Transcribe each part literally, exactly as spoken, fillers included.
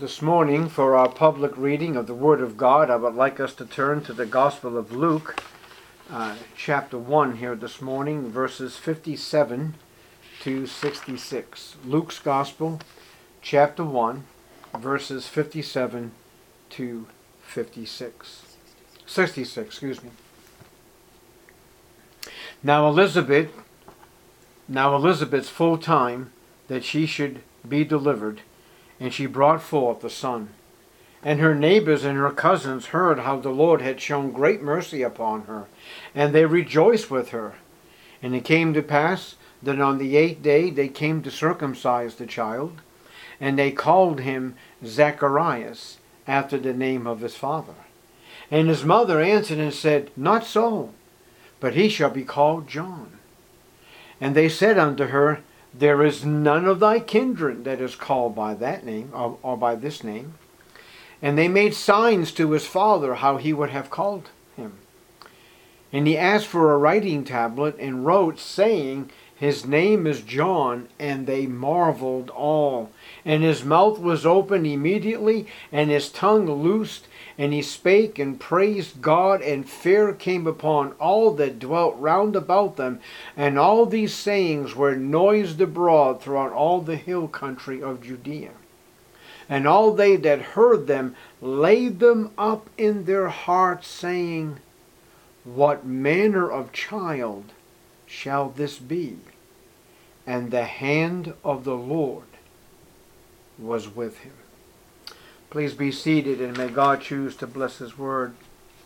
This morning, for our public reading of the Word of God, I would like us to turn to the Gospel of Luke, uh, chapter one here this morning, verses fifty-seven to sixty-six. Luke's Gospel, chapter one, verses fifty-seven to fifty-six. sixty-six, excuse me. Now Elizabeth, now Elizabeth's full time that she should be delivered, and she brought forth a son. And her neighbors and her cousins heard how the Lord had shown great mercy upon her, and they rejoiced with her. And it came to pass that on the eighth day they came to circumcise the child, and they called him Zacharias, after the name of his father. And his mother answered and said, Not so, but he shall be called John. And they said unto her, There is none of thy kindred that is called by that name, or, or by this name. And they made signs to his father how he would have called him. And he asked for a writing tablet, and wrote, saying, His name is John. And they marveled all. And his mouth was opened immediately, and his tongue loosed, and he spake and praised God, and fear came upon all that dwelt round about them. And all these sayings were noised abroad throughout all the hill country of Judea. And all they that heard them laid them up in their hearts, saying, What manner of child shall this be? And the hand of the Lord was with him. Please be seated, and may God choose to bless his word.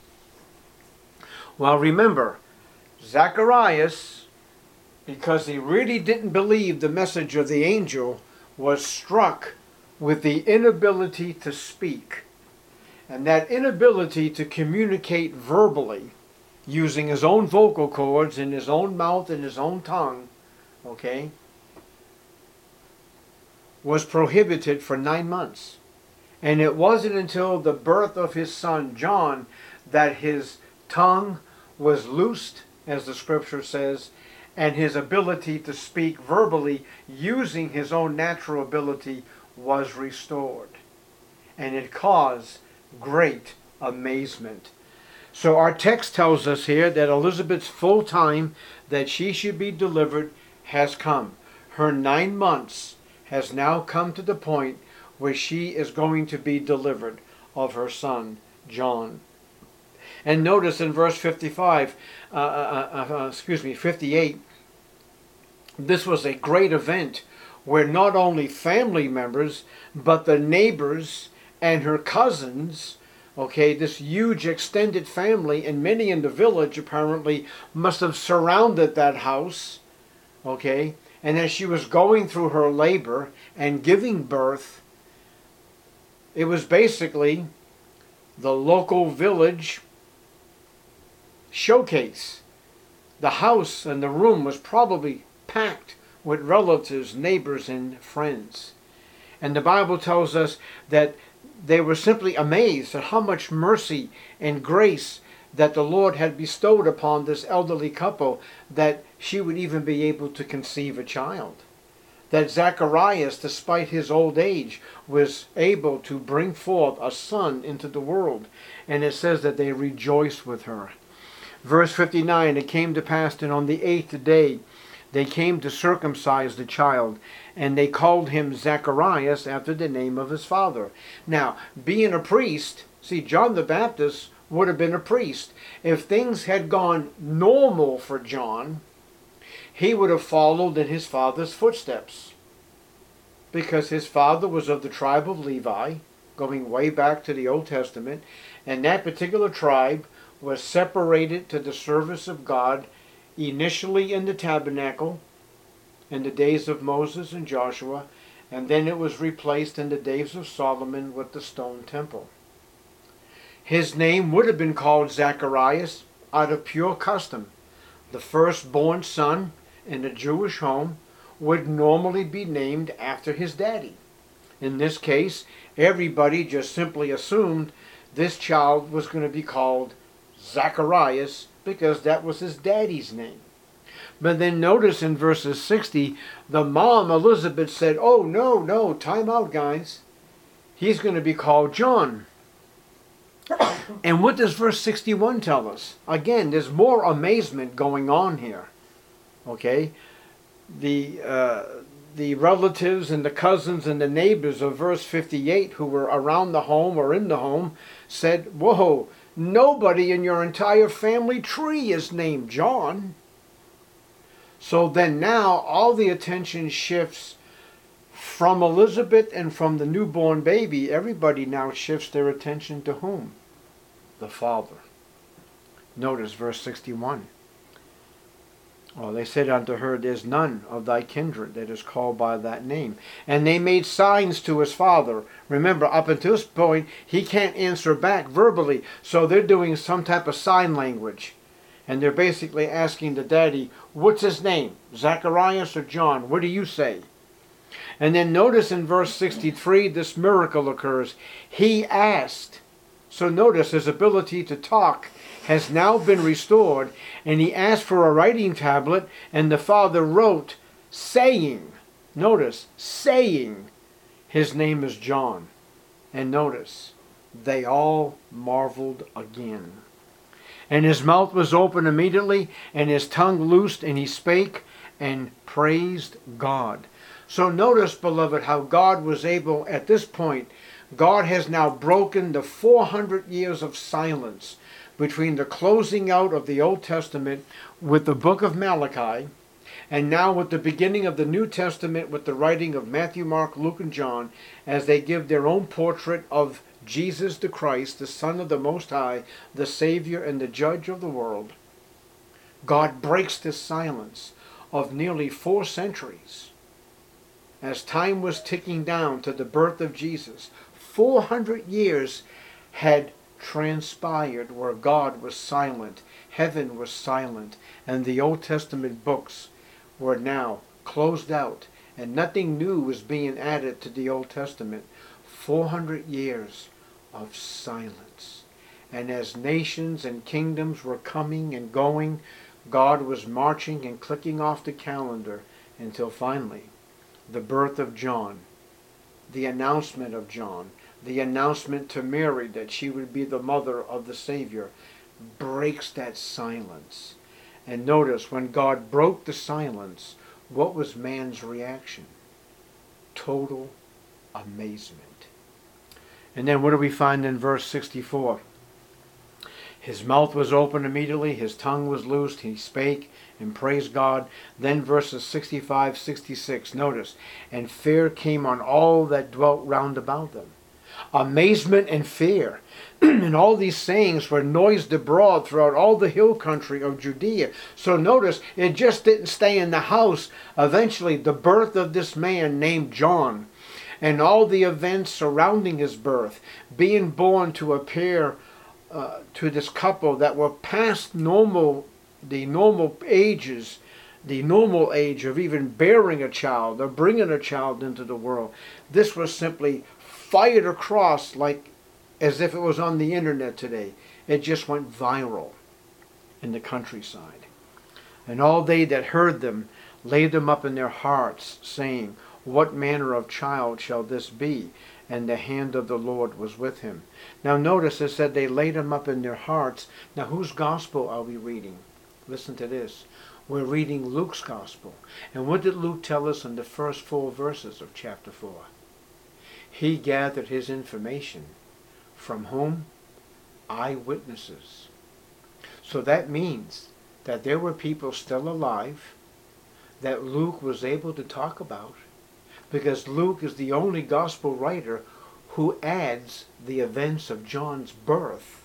Well, remember, Zacharias, because he really didn't believe the message of the angel, was struck with the inability to speak. And that inability to communicate verbally, using his own vocal cords in his own mouth and his own tongue, okay, was prohibited for nine months. And it wasn't until the birth of his son John that his tongue was loosed, as the scripture says, and his ability to speak verbally using his own natural ability was restored. And it caused great amazement. So our text tells us here that Elizabeth's full time that she should be delivered has come. Her nine months has now come to the point where she is going to be delivered of her son, John. And notice in verse fifty-five, uh, uh, uh, excuse me, fifty-eight, this was a great event where not only family members, but the neighbors and her cousins, okay, this huge extended family, and many in the village apparently must have surrounded that house, okay, and as she was going through her labor and giving birth, it was basically the local village showcase. The house and the room was probably packed with relatives, neighbors, and friends. And the Bible tells us that they were simply amazed at how much mercy and grace that the Lord had bestowed upon this elderly couple, that she would even be able to conceive a child. That Zacharias, despite his old age, was able to bring forth a son into the world. And it says that they rejoiced with her. Verse fifty-nine, It came to pass that on the eighth day they came to circumcise the child, and they called him Zacharias, after the name of his father. Now, being a priest, see, John the Baptist would have been a priest. If things had gone normal for John, he would have followed in his father's footsteps, because his father was of the tribe of Levi, going way back to the Old Testament, and that particular tribe was separated to the service of God initially in the tabernacle in the days of Moses and Joshua, and then it was replaced in the days of Solomon with the stone temple. His name would have been called Zacharias out of pure custom. The firstborn son in a Jewish home would normally be named after his daddy. In this case, everybody just simply assumed this child was going to be called Zacharias because that was his daddy's name. But then notice in verses sixty, the mom, Elizabeth, said, oh, no, no, time out, guys. He's going to be called John. And what does verse sixty-one tell us? Again, there's more amazement going on here. Okay? The, uh, the relatives and the cousins and the neighbors of verse fifty-eight who were around the home or in the home said, whoa, nobody in your entire family tree is named John. So then now all the attention shifts from Elizabeth and from the newborn baby. Everybody now shifts their attention to whom? The Father. Notice verse sixty-one. Well, they said unto her, there's none of thy kindred that is called by that name. And they made signs to his father. Remember, up until this point, he can't answer back verbally. So they're doing some type of sign language. And they're basically asking the daddy, what's his name? Zacharias or John? What do you say? And then notice in verse sixty-three, this miracle occurs. He asked. So notice his ability to talk has now been restored, and he asked for a writing tablet, and the father wrote, saying, notice, saying, his name is John. And notice, they all marveled again. And his mouth was open immediately, and his tongue loosed, and he spake and praised God. So notice, beloved, how God was able, at this point, God has now broken the four hundred years of silence between the closing out of the Old Testament with the book of Malachi, and now with the beginning of the New Testament with the writing of Matthew, Mark, Luke, and John, as they give their own portrait of Jesus the Christ, the Son of the Most High, the Savior and the Judge of the world. God breaks this silence of nearly four centuries. As time was ticking down to the birth of Jesus, four hundred years had transpired where God was silent, heaven was silent, and the Old Testament books were now closed out, and nothing new was being added to the Old Testament. four hundred years of silence. And as nations and kingdoms were coming and going, God was marching and clicking off the calendar until finally the birth of John, the announcement of John, the announcement to Mary that she would be the mother of the Savior, breaks that silence. And notice, when God broke the silence, what was man's reaction? Total amazement. And then what do we find in verse sixty-four? His mouth was open immediately, his tongue was loosed, he spake and praised God. Then verses sixty-five, sixty-six, notice, and fear came on all that dwelt round about them. Amazement and fear. And all these sayings were noised abroad throughout all the hill country of Judea. So notice, it just didn't stay in the house. Eventually, the birth of this man named John, and all the events surrounding his birth, being born to appear uh, to this couple that were past normal, the normal ages, the normal age of even bearing a child or bringing a child into the world. This was simply fired across like as if it was on the internet today. It just went viral in the countryside. And all they that heard them laid them up in their hearts, saying, what manner of child shall this be? And the hand of the Lord was with him. Now notice it said they laid him up in their hearts. Now whose gospel are we reading? Listen to this. We're reading Luke's gospel. And what did Luke tell us in the first four verses of chapter four? He gathered his information from whom? Eyewitnesses. So that means that there were people still alive that Luke was able to talk about, because Luke is the only gospel writer who adds the events of John's birth.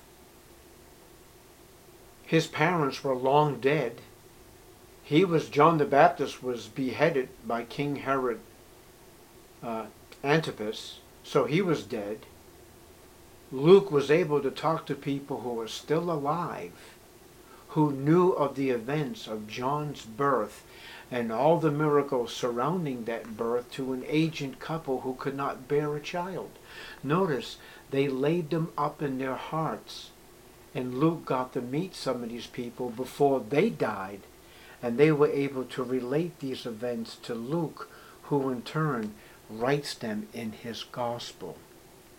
His parents were long dead. He was, John the Baptist was beheaded by King Herod uh, Antipas, so he was dead. Luke was able to talk to people who were still alive, who knew of the events of John's birth and all the miracles surrounding that birth to an aged couple who could not bear a child. Notice, they laid them up in their hearts, and Luke got to meet some of these people before they died, and they were able to relate these events to Luke, who in turn writes them in his gospel.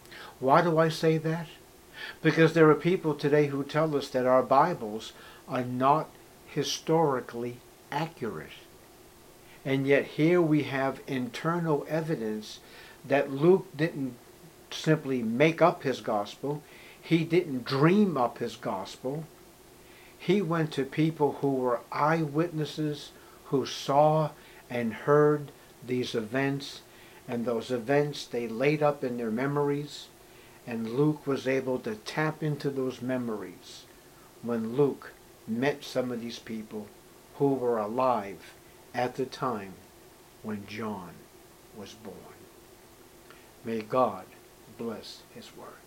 Why do I say that? Because there are people today who tell us that our Bibles are not historically accurate. And yet here we have internal evidence that Luke didn't simply make up his gospel. He didn't dream up his gospel. He went to people who were eyewitnesses, who saw and heard these events, and those events they laid up in their memories, and Luke was able to tap into those memories when Luke met some of these people who were alive at the time when John was born. May God bless his word.